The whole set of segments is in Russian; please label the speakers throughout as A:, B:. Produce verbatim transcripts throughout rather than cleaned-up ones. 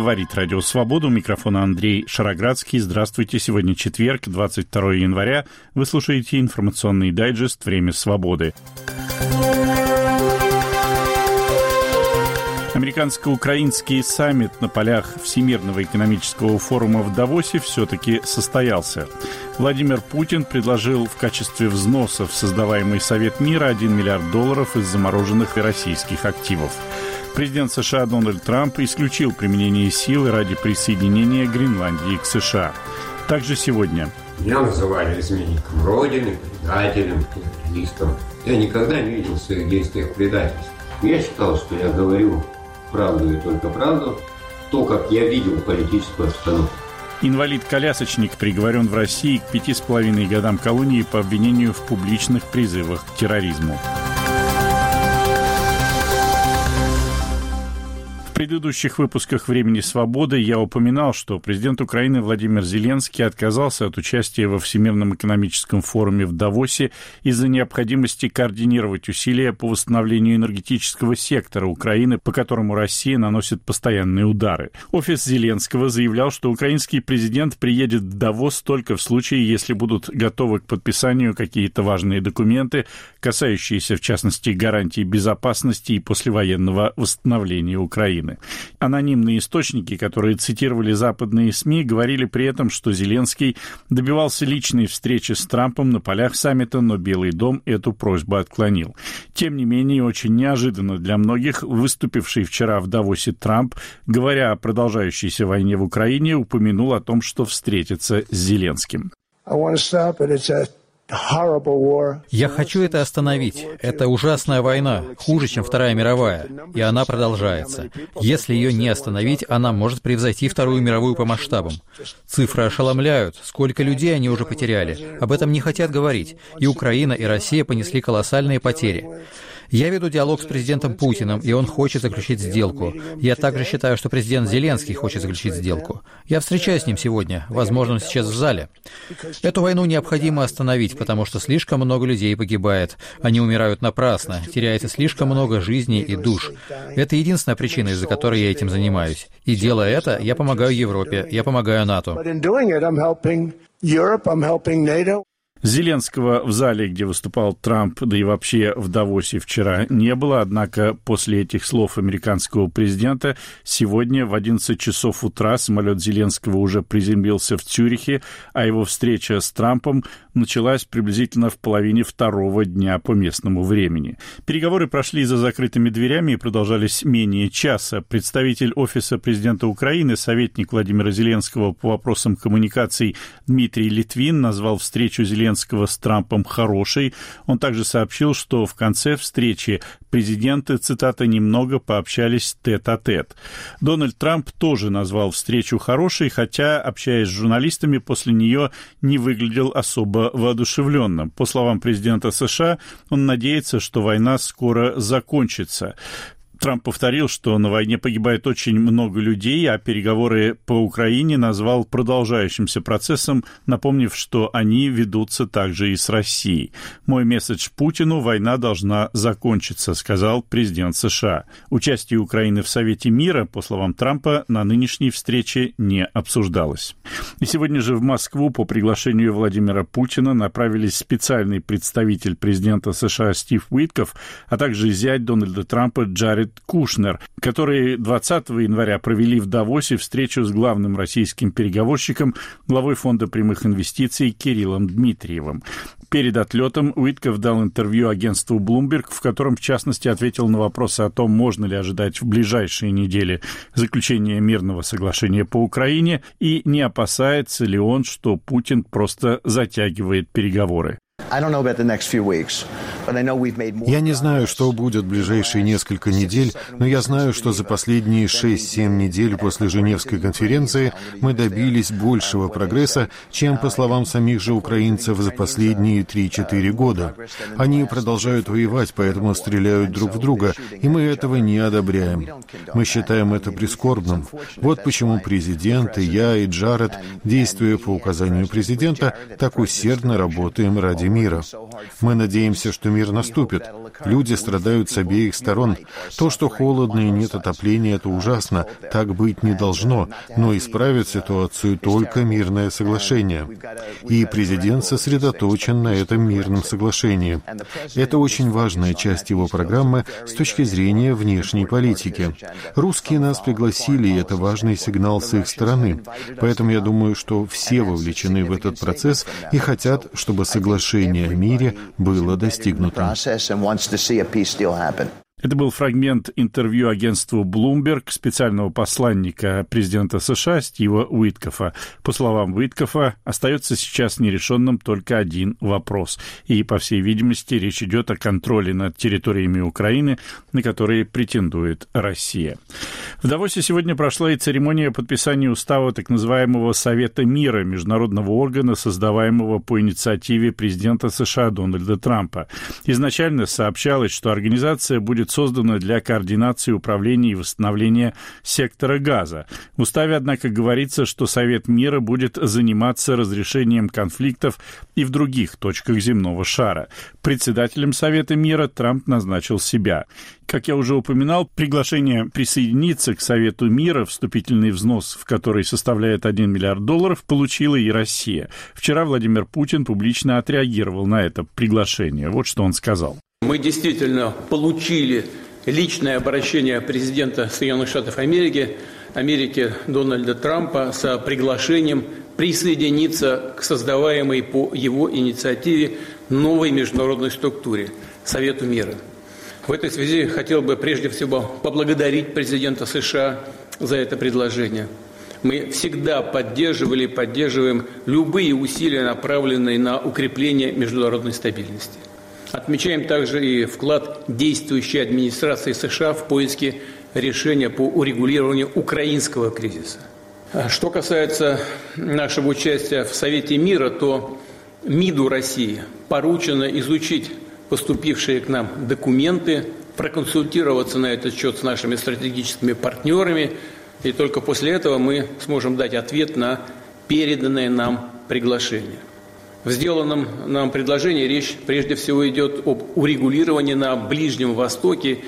A: Говорит Радио Свобода. У микрофона Андрей Шароградский. Здравствуйте. Сегодня четверг, двадцать второго января. Вы слушаете информационный дайджест «Время свободы». Американско-украинский саммит на полях Всемирного экономического форума в Давосе все-таки состоялся. Владимир Путин предложил в качестве взноса в создаваемый Совет мира один миллиард долларов из замороженных российских активов. Президент США Дональд Трамп исключил применение силы ради присоединения Гренландии к США. Также сегодня.
B: Меня называли изменником Родины, предателем, террористом. Я никогда не видел в своих действиях предательств. Я считал, что я говорю правду и только правду, то, как я видел политическую обстановку.
A: Инвалид-колясочник приговорен в России к пяти с половиной годам колонии по обвинению в публичных призывах к терроризму. В предыдущих выпусках «Времени свободы» я упоминал, что президент Украины Владимир Зеленский отказался от участия во Всемирном экономическом форуме в Давосе из-за необходимости координировать усилия по восстановлению энергетического сектора Украины, по которому Россия наносит постоянные удары. Офис Зеленского заявлял, что украинский президент приедет в Давос только в случае, если будут готовы к подписанию какие-то важные документы, касающиеся, в частности, гарантий безопасности и послевоенного восстановления Украины. Анонимные источники, которые цитировали западные СМИ, говорили при этом, что Зеленский добивался личной встречи с Трампом на полях саммита, но Белый дом эту просьбу отклонил. Тем не менее, очень неожиданно для многих выступивший вчера в Давосе Трамп, говоря о продолжающейся войне в Украине, упомянул о том, что встретится с Зеленским.
C: Я хочу это остановить. Это ужасная война, хуже, чем Вторая мировая, и она продолжается. Если ее не остановить, она может превзойти Вторую мировую по масштабам. Цифры ошеломляют, сколько людей они уже потеряли. Об этом не хотят говорить. И Украина, и Россия понесли колоссальные потери. Я веду диалог с президентом Путиным, и он хочет заключить сделку. Я также считаю, что президент Зеленский хочет заключить сделку. Я встречаюсь с ним сегодня, возможно, он сейчас в зале. Эту войну необходимо остановить, потому что слишком много людей погибает. Они умирают напрасно, теряется слишком много жизней и душ. Это единственная причина, из-за которой я этим занимаюсь. И делая это, я помогаю Европе, я помогаю НАТО.
A: Зеленского в зале, где выступал Трамп, да и вообще в Давосе вчера не было, однако после этих слов американского президента сегодня в одиннадцать часов утра самолет Зеленского уже приземлился в Цюрихе, а его встреча с Трампом началась приблизительно в половине второго дня по местному времени. Переговоры прошли за закрытыми дверями и продолжались менее часа. Представитель Офиса президента Украины, советник Владимира Зеленского по вопросам коммуникаций Дмитрий Литвин назвал встречу Зеленского с Трампом хорошей. Он также сообщил, что в конце встречи президенты, цитата, немного пообщались тет-а-тет. Дональд Трамп тоже назвал встречу хорошей, хотя, общаясь с журналистами, после нее не выглядел особо воодушевленным. По словам президента США, он надеется, что война скоро закончится. Трамп повторил, что на войне погибает очень много людей, а переговоры по Украине назвал продолжающимся процессом, напомнив, что они ведутся также и с Россией. «Мой месседж Путину – война должна закончиться», сказал президент США. Участие Украины в Совете мира, по словам Трампа, на нынешней встрече не обсуждалось. И сегодня же в Москву по приглашению Владимира Путина направились специальный представитель президента США Стив Уитков, а также зять Дональда Трампа Джаред Кушнер, которые двадцатого января провели в Давосе встречу с главным российским переговорщиком, главой Фонда прямых инвестиций Кириллом Дмитриевым. Перед отлетом Уитков дал интервью агентству Bloomberg, в котором, в частности, ответил на вопросы о том, можно ли ожидать в ближайшие недели заключения мирного соглашения по Украине и не опасается ли он, что Путин просто затягивает переговоры.
D: Я не знаю, что будет в ближайшие несколько недель, но я знаю, что за последние шесть-семь недель после Женевской конференции мы добились большего прогресса, чем, по словам самих же украинцев, за последние три-четыре года. Они продолжают воевать, поэтому стреляют друг в друга, и мы этого не одобряем. Мы считаем это прискорбным. Вот почему президент и я, и Джаред, действуя по указанию президента, так усердно работаем ради мира. Мы надеемся, что мир наступит. Люди страдают с обеих сторон. То, что холодно и нет отопления, это ужасно. Так быть не должно. Но исправит ситуацию только мирное соглашение. И президент сосредоточен на этом мирном соглашении. Это очень важная часть его программы с точки зрения внешней политики. Русские нас пригласили, и это важный сигнал с их стороны. Поэтому я думаю, что все вовлечены в этот процесс и хотят, чтобы соглашение о мире было достигнуто.
A: Это был фрагмент интервью агентству Bloomberg специального посланника президента США Стива Уиткофа. По словам Уиткофа, остается сейчас нерешенным только один вопрос. И, по всей видимости, речь идет о контроле над территориями Украины, на которые претендует Россия. В Давосе сегодня прошла и церемония подписания устава так называемого Совета мира, международного органа, создаваемого по инициативе президента США Дональда Трампа. Изначально сообщалось, что организация будет создана для координации управления и восстановления сектора Газа. В уставе, однако, говорится, что Совет мира будет заниматься разрешением конфликтов и в других точках земного шара. Председателем Совета мира Трамп назначил себя. Как я уже упоминал, приглашение присоединиться к Совету мира, вступительный взнос в который составляет один миллиард долларов, получила и Россия. Вчера Владимир Путин публично отреагировал на это приглашение. Вот что он сказал.
E: Мы действительно получили личное обращение президента Соединенных Штатов Америки, Америки Дональда Трампа с приглашением присоединиться к создаваемой по его инициативе новой международной структуре – Совету мира. В этой связи хотел бы прежде всего поблагодарить президента США за это предложение. Мы всегда поддерживали и поддерживаем любые усилия, направленные на укрепление международной стабильности. Отмечаем также и вклад действующей администрации США в поиске решения по урегулированию украинского кризиса. Что касается нашего участия в Совете мира, то МИДу России поручено изучить поступившие к нам документы, проконсультироваться на этот счет с нашими стратегическими партнерами, и только после этого мы сможем дать ответ на переданное нам приглашение. В сделанном нам предложении речь прежде всего идет об урегулировании на Ближнем Востоке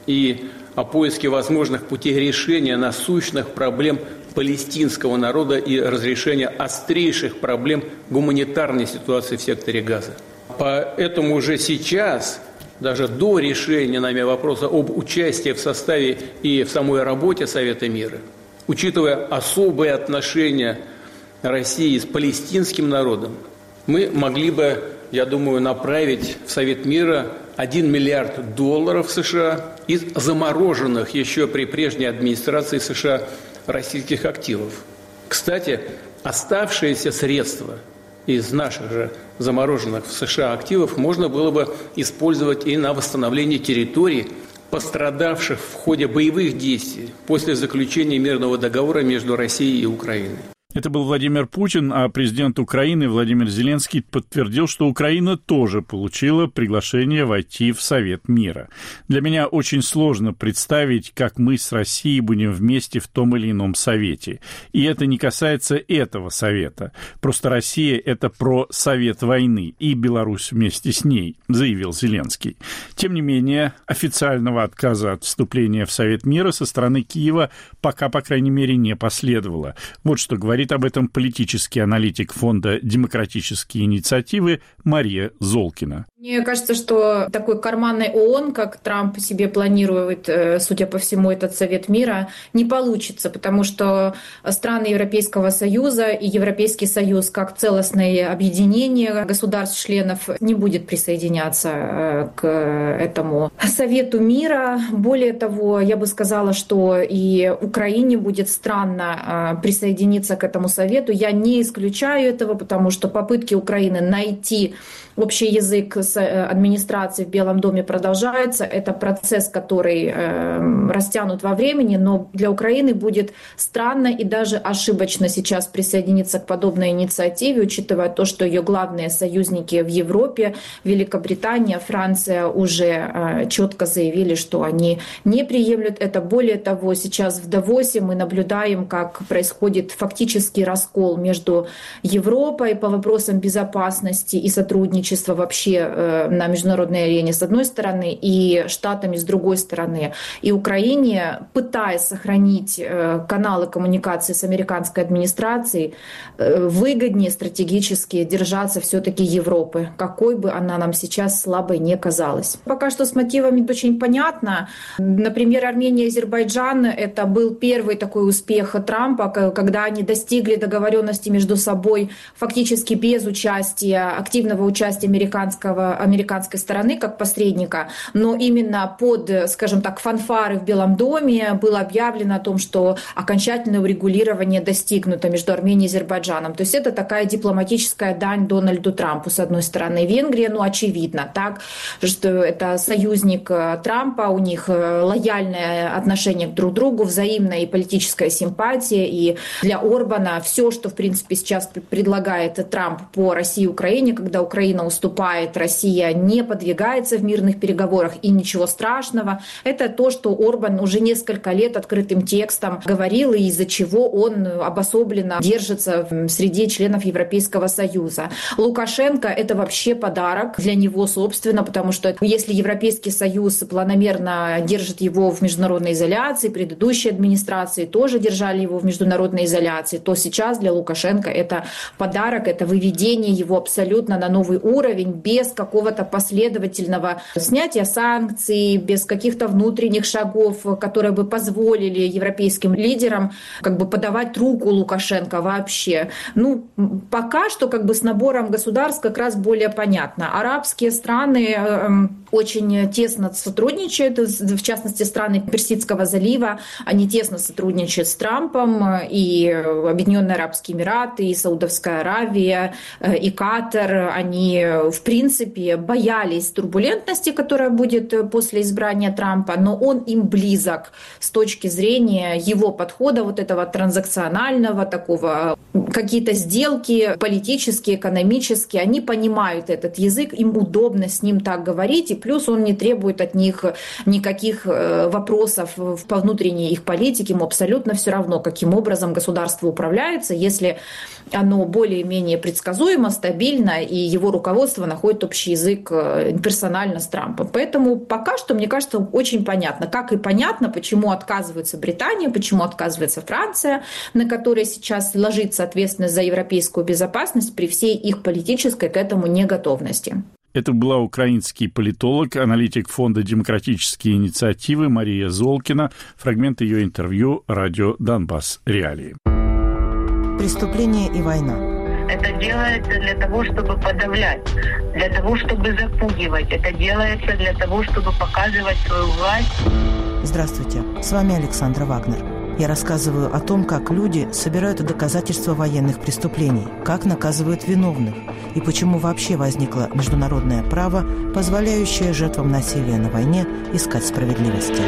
E: и о поиске возможных путей решения насущных проблем палестинского народа и разрешения острейших проблем гуманитарной ситуации в секторе Газа. Поэтому уже сейчас, даже до решения нами вопроса об участии в составе и в самой работе Совета мира, учитывая особые отношения России с палестинским народом, мы могли бы, я думаю, направить в Совет мира один миллиард долларов США из замороженных еще при прежней администрации США российских активов. Кстати, оставшиеся средства из наших же замороженных в США активов можно было бы использовать и на восстановление территорий, пострадавших в ходе боевых действий после заключения мирного договора между Россией и Украиной.
A: Это был Владимир Путин, а президент Украины Владимир Зеленский подтвердил, что Украина тоже получила приглашение войти в Совет мира. Для меня очень сложно представить, как мы с Россией будем вместе в том или ином совете. И это не касается этого совета. Просто Россия – это про Совет войны, и Беларусь вместе с ней, заявил Зеленский. Тем не менее, официального отказа от вступления в Совет мира со стороны Киева пока, по крайней мере, не последовало. Вот что говорит Говорит об этом политический аналитик фонда «Демократические инициативы» Мария Золкина.
F: Мне кажется, что такой карманный ООН, как Трамп себе планирует, судя по всему, этот Совет мира, не получится, потому что страны Европейского Союза и Европейский Союз как целостное объединение государств-членов не будет присоединяться к этому Совету мира. Более того, я бы сказала, что и Украине будет странно присоединиться к этому Совету. Я не исключаю этого, потому что попытки Украины найти общий язык с администрацией в Белом доме продолжаются. Это процесс, который э, растянут во времени, но для Украины будет странно и даже ошибочно сейчас присоединиться к подобной инициативе, учитывая то, что ее главные союзники в Европе, Великобритания, Франция, уже э, четко заявили, что они не приемлют это. Более того, сейчас в Давосе мы наблюдаем, как происходит фактический раскол между Европой по вопросам безопасности и сотрудничества вообще на международной арене с одной стороны и Штатами с другой стороны. И Украине, пытаясь сохранить каналы коммуникации с американской администрацией, выгоднее стратегически держаться все-таки Европы, какой бы она нам сейчас слабой не казалась. Пока что с мотивами очень понятно. Например, Армения и Азербайджан — это был первый такой успех Трампа, когда они достигли договоренности между собой фактически без участия, активного участия американского, американской стороны как посредника, но именно под, скажем так, фанфары в Белом доме было объявлено о том, что окончательное урегулирование достигнуто между Арменией и Азербайджаном. То есть это такая дипломатическая дань Дональду Трампу, с одной стороны. Венгрия, ну, очевидно, так, что это союзник Трампа, у них лояльное отношение друг к другу, взаимная и политическая симпатия, и для Орбана все, что, в принципе, сейчас предлагает Трамп по России и Украине, когда Украина уступает, Россия не подвигается в мирных переговорах, и ничего страшного, это то, что Орбан уже несколько лет открытым текстом говорил, и из-за чего он обособленно держится среди членов Европейского Союза. Лукашенко — это вообще подарок для него, собственно, потому что если Европейский Союз планомерно держит его в международной изоляции, предыдущие администрации тоже держали его в международной изоляции, то сейчас для Лукашенко это подарок, это выведение его абсолютно на новый уровень, без какого-то последовательного снятия санкций, без каких-то внутренних шагов, которые бы позволили европейским лидерам как бы подавать руку Лукашенко вообще. Ну, пока что как бы с набором государств как раз более понятно. Арабские страны э, очень тесно сотрудничают, в частности, страны Персидского залива, они тесно сотрудничают с Трампом, и Объединенные Арабские Эмираты, и Саудовская Аравия, и Катар, они, в принципе, боялись турбулентности, которая будет после избрания Трампа, но он им близок с точки зрения его подхода, вот этого транзакционального, такого, какие-то сделки политические, экономические, они понимают этот язык, им удобно с ним так говорить, и плюс он не требует от них никаких вопросов по внутренней их политике, ему абсолютно все равно, каким образом государство управляется, если оно более-менее предсказуемо, стабильно, и его руководство находит общий язык персонально с Трампом. Поэтому пока что, мне кажется, очень понятно. Как и понятно, почему отказывается Британия, почему отказывается Франция, на которой сейчас ложится ответственность за европейскую безопасность при всей их политической к этому неготовности.
A: Это была украинский политолог, аналитик Фонда демократические инициативы Мария Золкина. Фрагмент ее интервью «Радио Донбасс. Реалии».
G: Преступление и война.
H: Это делается для того, чтобы подавлять, для того, чтобы запугивать. Это делается для того, чтобы показывать свою власть.
G: Здравствуйте, с вами Александра Вагнер. Я рассказываю о том, как люди собирают доказательства военных преступлений, как наказывают виновных и почему вообще возникло международное право, позволяющее жертвам насилия на войне искать справедливости.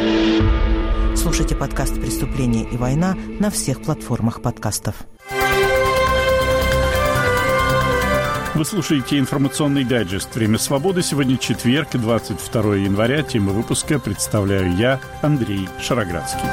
G: Слушайте подкаст «Преступление и война» на всех платформах подкастов.
A: Вы слушаете информационный дайджест «Время свободы». Сегодня четверг, двадцать второе января. Тему выпуска представляю я, Андрей Шароградский.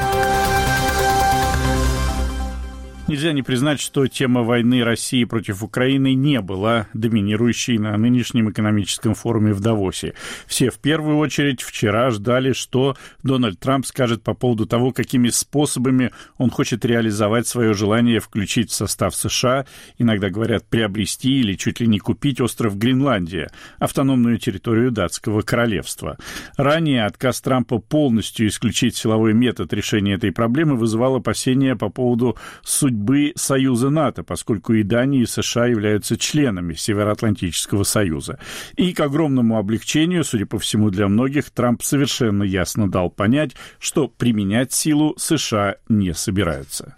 A: Нельзя не признать, что тема войны России против Украины не была доминирующей на нынешнем экономическом форуме в Давосе. Все в первую очередь вчера ждали, что Дональд Трамп скажет по поводу того, какими способами он хочет реализовать свое желание включить в состав США, иногда говорят приобрести или чуть ли не купить остров Гренландия, автономную территорию датского королевства. Ранее отказ Трампа полностью исключить силовой метод решения этой проблемы вызывал опасения по поводу судьбы Союза НАТО, поскольку и Дания, и США являются членами Североатлантического Союза. И к огромному облегчению, судя по всему для многих, Трамп совершенно ясно дал понять, что применять силу США не собираются.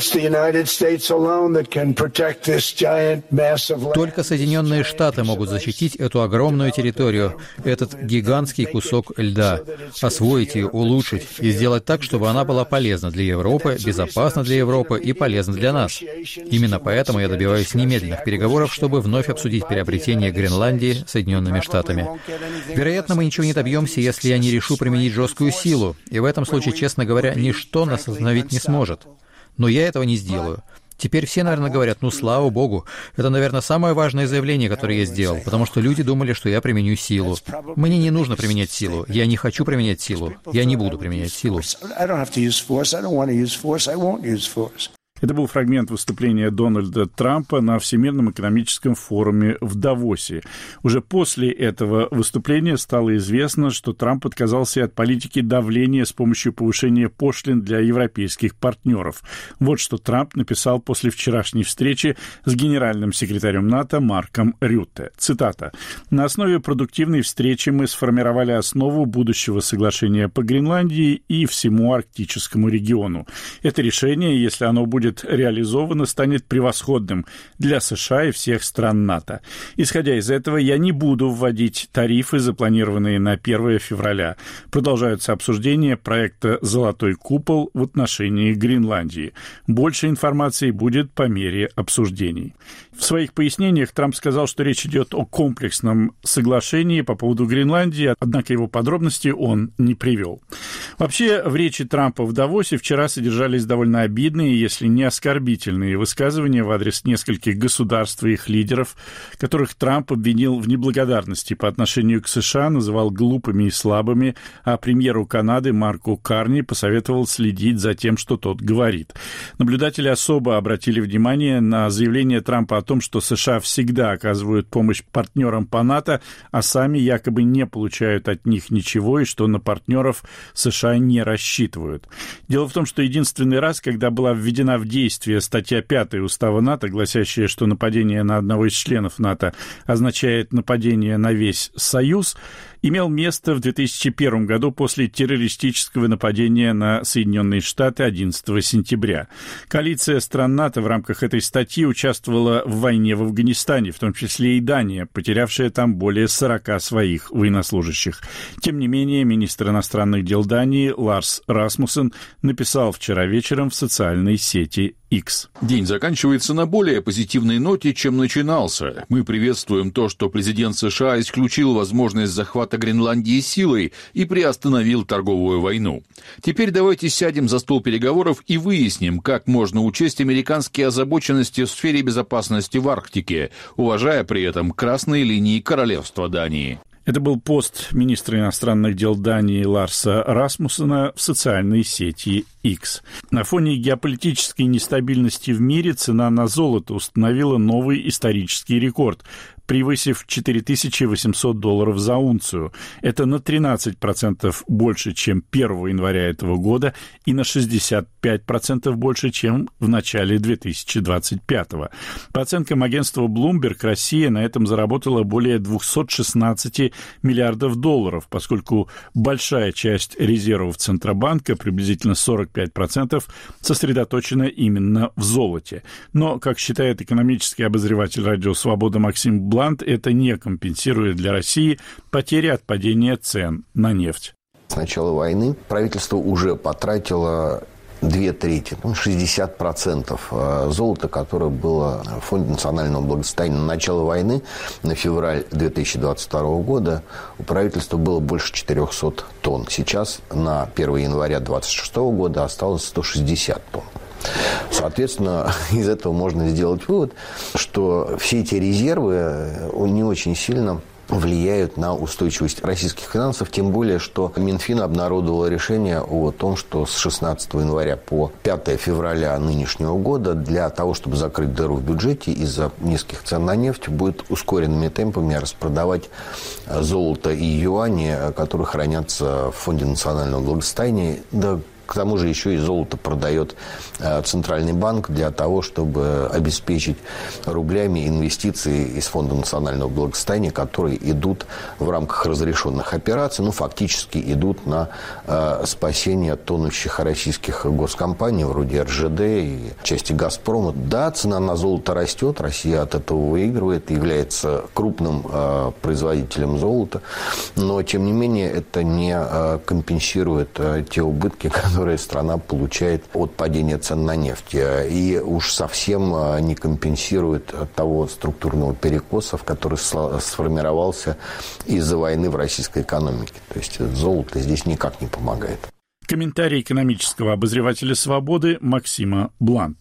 C: Только Соединенные Штаты могут защитить эту огромную территорию, этот гигантский кусок льда, освоить ее, улучшить и сделать так, чтобы она была полезна для Европы, безопасна для Европы и полезна для нас. Именно поэтому я добиваюсь немедленных переговоров, чтобы вновь обсудить приобретение Гренландии Соединенными Штатами. Вероятно, мы ничего не добьемся, если я не решу применить жесткую силу, и в этом случае, честно говоря, ничто нас остановить не сможет. Но я этого не сделаю. Теперь все, наверное, говорят, ну, слава богу, это, наверное, самое важное заявление, которое я сделал, потому что люди думали, что я применю силу. Мне не нужно применять силу, я не хочу применять силу, я не буду применять силу.
A: Это был фрагмент выступления Дональда Трампа на Всемирном экономическом форуме в Давосе. Уже после этого выступления стало известно, что Трамп отказался от политики давления с помощью повышения пошлин для европейских партнеров. Вот что Трамп написал после вчерашней встречи с генеральным секретарем НАТО Марком Рютте. Цитата. «На основе продуктивной встречи мы сформировали основу будущего соглашения по Гренландии и всему арктическому региону. Это решение, если оно будет реализовано, станет превосходным для США и всех стран НАТО. Исходя из этого, я не буду вводить тарифы, запланированные на первое февраля. Продолжаются обсуждения проекта «Золотой купол» в отношении Гренландии. Больше информации будет по мере обсуждений». В своих пояснениях Трамп сказал, что речь идет о комплексном соглашении по поводу Гренландии, однако его подробности он не привел. Вообще, в речи Трампа в Давосе вчера содержались довольно обидные, если не оскорбительные высказывания в адрес нескольких государств и их лидеров, которых Трамп обвинил в неблагодарности по отношению к США, называл глупыми и слабыми, а премьеру Канады Марку Карни посоветовал следить за тем, что тот говорит. Наблюдатели особо обратили внимание на заявление Трампа о том, что США всегда оказывают помощь партнерам по НАТО, а сами якобы не получают от них ничего, и что на партнеров США не рассчитывают. Дело в том, что единственный раз, когда была введена в действие статья пятая Устава НАТО, гласящая, что нападение на одного из членов НАТО означает нападение на весь Союз, имел место в две тысячи первом году после террористического нападения на Соединенные Штаты одиннадцатого сентября. Коалиция стран НАТО в рамках этой статьи участвовала в войне в Афганистане, в том числе и Дания, потерявшая там более сорока своих военнослужащих. Тем не менее, министр иностранных дел Дании Ларс Расмуссен написал вчера вечером в социальной сети X.
I: День заканчивается на более позитивной ноте, чем начинался. Мы приветствуем то, что президент США исключил возможность захвата Гренландии силой и приостановил торговую войну. Теперь давайте сядем за стол переговоров и выясним, как можно учесть американские озабоченности в сфере безопасности в Арктике, уважая при этом красные линии королевства Дании.
A: Это был пост министра иностранных дел Дании Ларса Расмуссена в социальной сети X. На фоне геополитической нестабильности в мире цена на золото установила новый исторический рекорд, превысив четыре тысячи восемьсот долларов за унцию. Это на тринадцать процентов больше, чем первого января этого года, и на шестьдесят пять процентов больше, чем в начале две тысячи двадцать пятого. По оценкам агентства Bloomberg, Россия на этом заработала более двести шестнадцать миллиардов долларов, поскольку большая часть резервов Центробанка, приблизительно сорок пять процентов, сосредоточена именно в золоте. Но, как считает экономический обозреватель радио «Свобода» Максим Блант, это не компенсирует для России потери от падения цен на нефть.
J: С начала войны правительство уже потратило две трети, шестьдесят процентов золота, которое было в Фонде национального благосостояния. На начало войны, на февраль две тысячи двадцать второго года, у правительства было больше четыреста тонн. Сейчас на первое января две тысячи двадцать шестого года осталось сто шестьдесят тонн. Соответственно, из этого можно сделать вывод, что все эти резервы не очень сильно влияют на устойчивость российских финансов, тем более, что Минфин обнародовал решение о том, что с шестнадцатого января по пятое февраля нынешнего года для того, чтобы закрыть дыру в бюджете из-за низких цен на нефть, будет ускоренными темпами распродавать золото и юани, которые хранятся в Фонде национального благосостояния, да, к тому же еще и золото продает Центральный банк для того, чтобы обеспечить рублями инвестиции из Фонда национального благосостояния, которые идут в рамках разрешенных операций, ну, фактически идут на э, спасение тонущих российских госкомпаний, вроде эр жэ дэ и части «Газпрома». Да, цена на золото растет, Россия от этого выигрывает, является крупным э, производителем золота, но, тем не менее, это не э, компенсирует э, те убытки, которые которые страна получает от падения цен на нефть. И уж совсем не компенсирует того структурного перекоса, который сформировался из-за войны в российской экономике. То есть золото здесь никак не помогает.
A: Комментарий экономического обозревателя «Свободы» Максима Бланта.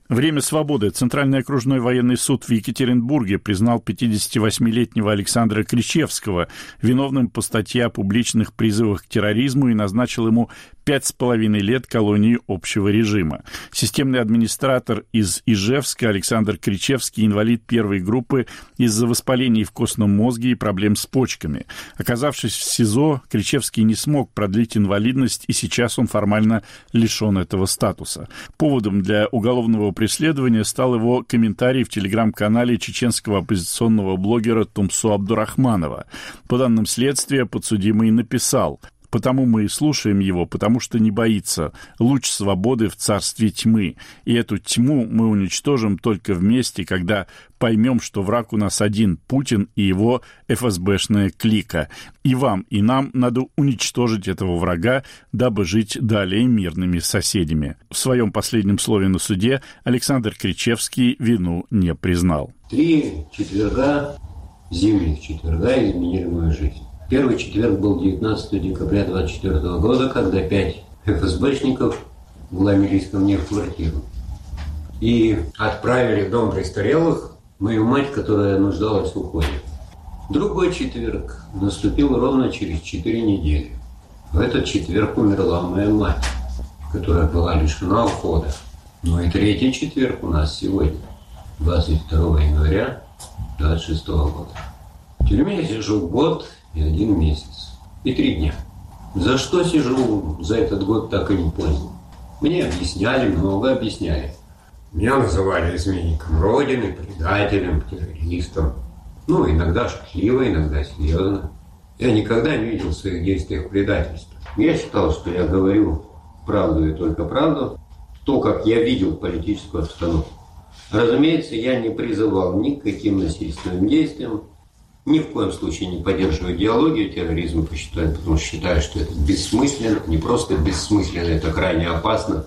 A: Время свободы. Центральный окружной военный суд в Екатеринбурге признал пятидесятивосьмилетнего Александра Кричевского виновным по статье о публичных призывах к терроризму и назначил ему пять с половиной лет колонии общего режима. Системный администратор из Ижевска Александр Кричевский инвалид первой группы из-за воспалений в костном мозге и проблем с почками. Оказавшись в СИЗО, Кричевский не смог продлить инвалидность, и сейчас он формально лишен этого статуса. Поводом для уголовного преследования стал его комментарий в телеграм-канале чеченского оппозиционного блогера Тумсо Абдурахманова. По данным следствия, подсудимый написал: «Потому мы и слушаем его, потому что не боится. Луч свободы в царстве тьмы. И эту тьму мы уничтожим только вместе, когда поймем, что враг у нас один — Путин и его эф эс бэшная клика. И вам, и нам надо уничтожить этого врага, дабы жить далее мирными соседями». В своем последнем слове на суде Александр Кричевский вину не признал.
B: Три четверга, зимних четверга, изменили мою жизнь. Первый четверг был девятнадцатого декабря двадцать четвёртого года, когда пять эф эс бэшников вломились ко мне в квартиру и отправили в дом престарелых мою мать, которая нуждалась в уходе. Другой четверг наступил ровно через четыре недели. В этот четверг умерла моя мать, которая была лишена ухода. Ну и третий четверг у нас сегодня, двадцать второго января двадцать шестого года. В тюрьме я сижу год и один месяц. И три дня. За что сижу за этот год, так и не понял. Мне объясняли, много объясняли. Меня называли изменником Родины, предателем, террористом. Ну, иногда шутливо, иногда серьезно. Я никогда не видел в своих действиях предательства. Я считал, что я говорю правду и только правду, то, как я видел политическую обстановку. Разумеется, я не призывал ни к каким насильственным действиям, ни в коем случае не поддерживаю идеологию терроризма, посчитаю, потому что считаю, что это бессмысленно, не просто бессмысленно, это крайне опасно.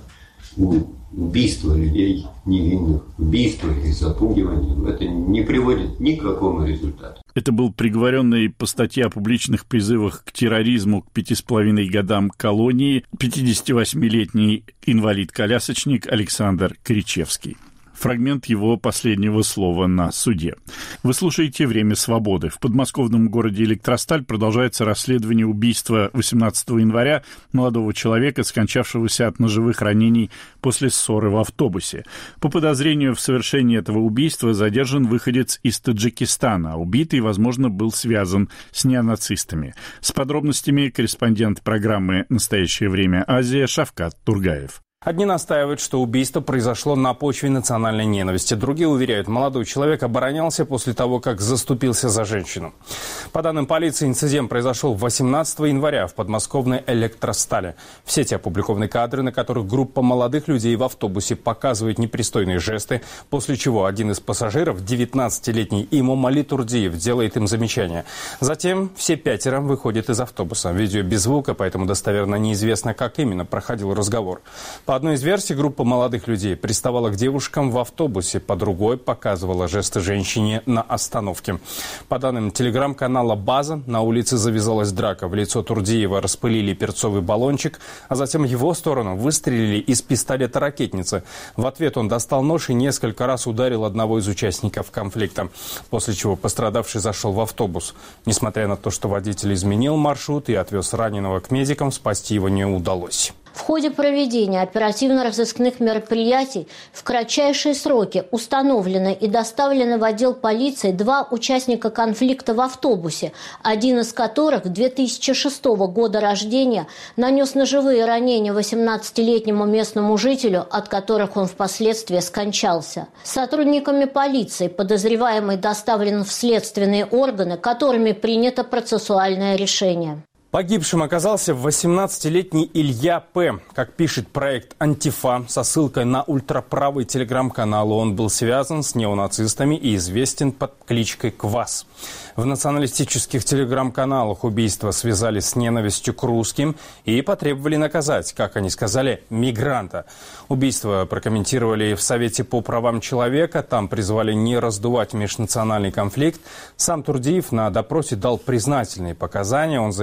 B: Убийство людей невинных, убийство или запугивание, это не приводит ни к какому результату.
A: Это был приговоренный по статье о публичных призывах к терроризму к пяти с половиной годам колонии пятидесятивосьмилетний инвалид-колясочник Александр Кричевский. Фрагмент его последнего слова на суде. Вы слушаете «Время свободы». В подмосковном городе Электросталь продолжается расследование убийства восемнадцатого января молодого человека, скончавшегося от ножевых ранений после ссоры в автобусе. По подозрению в совершении этого убийства задержан выходец из Таджикистана, а убитый, возможно, был связан с неонацистами. С подробностями корреспондент программы «Настоящее время Азия» Шавкат Тургаев.
K: Одни настаивают, что убийство произошло на почве национальной ненависти. Другие уверяют, молодой человек оборонялся после того, как заступился за женщину. По данным полиции, инцидент произошел восемнадцатого января в подмосковной Электростале. В сети опубликованы кадры, на которых группа молодых людей в автобусе показывает непристойные жесты, после чего один из пассажиров, девятнадцатилетний Имом Али Турдиев, делает им замечание. Затем все пятеро выходят из автобуса. Видео без звука, поэтому достоверно неизвестно, как именно проходил разговор. По одной из версий, группа молодых людей приставала к девушкам в автобусе, по другой показывала жесты женщине на остановке. По данным телеграм-канала «База», на улице завязалась драка. В лицо Турдиева распылили перцовый баллончик, а затем в его сторону выстрелили из пистолета-ракетницы. В ответ он достал нож и несколько раз ударил одного из участников конфликта, после чего пострадавший зашел в автобус. Несмотря на то, что водитель изменил маршрут и отвез раненого к медикам, спасти его не удалось.
L: В ходе проведения оперативно-розыскных мероприятий в кратчайшие сроки установлены и доставлены в отдел полиции два участника конфликта в автобусе, один из которых две тысячи шестого года рождения нанес ножевые ранения восемнадцатилетнему местному жителю, от которых он впоследствии скончался. Сотрудниками полиции подозреваемый доставлен в следственные органы, которыми принято процессуальное решение.
K: Погибшим оказался восемнадцатилетний Илья П. Как пишет проект «Антифа» со ссылкой на ультраправый телеграм-канал, он был связан с неонацистами и известен под кличкой Квас. В националистических телеграм-каналах убийство связали с ненавистью к русским и потребовали наказать, как они сказали, мигранта. Убийство прокомментировали в Совете по правам человека. Там призвали не раздувать межнациональный конфликт. Сам Турдиев на допросе дал признательные показания. Он заявил, что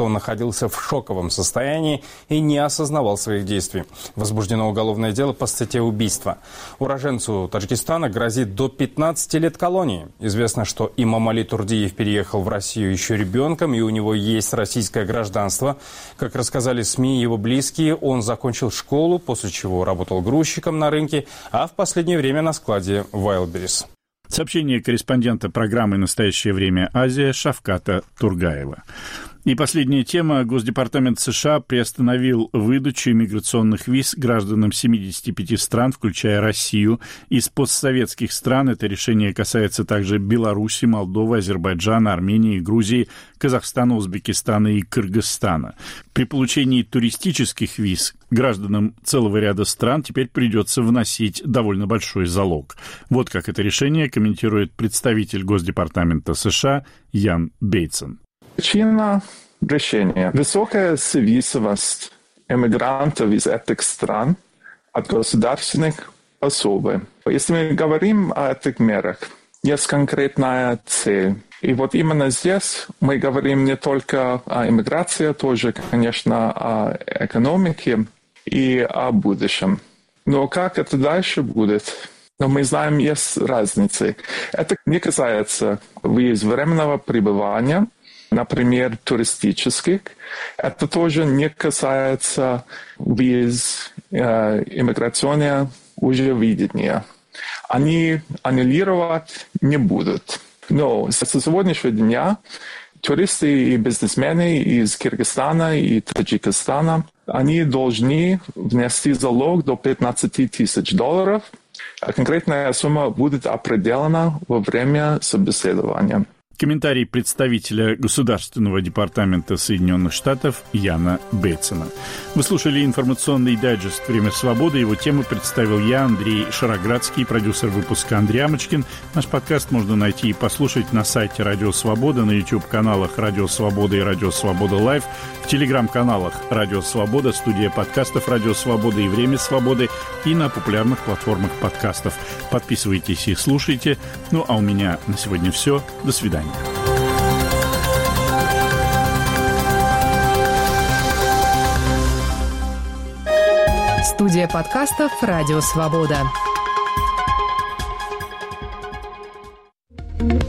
K: что он находился в шоковом состоянии и не осознавал своих действий. Возбуждено уголовное дело по статье убийства. Уроженцу Таджикистана грозит до пятнадцати лет колонии. Известно, что Имамали Турдиев переехал в Россию еще ребенком, и у него есть российское гражданство. Как рассказали СМИ, его близкие, он закончил школу, после чего работал грузчиком на рынке, а в последнее время на складе Wildberries.
A: Сообщение корреспондента программы «Настоящее время. Азия» Шавката Тургаева. И последняя тема. Госдепартамент США приостановил выдачу иммиграционных виз гражданам семидесяти пяти стран, включая Россию. Из постсоветских стран это решение касается также Беларуси, Молдовы, Азербайджана, Армении, Грузии, Казахстана, Узбекистана и Кыргызстана. При получении туристических виз гражданам целого ряда стран теперь придется вносить довольно большой залог. Вот как это решение комментирует представитель Госдепартамента США Ян Бейтсон.
M: Причина решения – высокая зависимость эмигрантов из этих стран от государственных пособий. Если мы говорим о этих мерах, есть конкретная цель. И вот именно здесь мы говорим не только о иммиграции, тоже, конечно, о экономике и о будущем. Но как это дальше будет? Но мы знаем, есть разницы. Это не касается виз временного пребывания, например, туристических. Это тоже не касается виз э, иммиграционного уже видения. Они аннулировать не будут. Но с сегодняшнего дня туристы и бизнесмены из Кыргызстана и Таджикистана, они должны внести залог до пятнадцати тысяч долларов. А конкретная сумма будет определена во время собеседования.
A: Комментарий представителя Государственного департамента Соединенных Штатов Яна Бейтсона. Вы слушали информационный дайджест «Время свободы». Его тему представил я, Андрей Шароградский, продюсер выпуска Андрей Амочкин. Наш подкаст можно найти и послушать на сайте Радио Свобода, на YouTube-каналах Радио Свобода и Радио Свобода Лайв, в телеграм-каналах Радио Свобода, студия подкастов Радио Свобода и Время Свободы и на популярных платформах подкастов. Подписывайтесь и слушайте. Ну а у меня на сегодня все. До свидания.
N: Студия подкастов «Радио Свобода».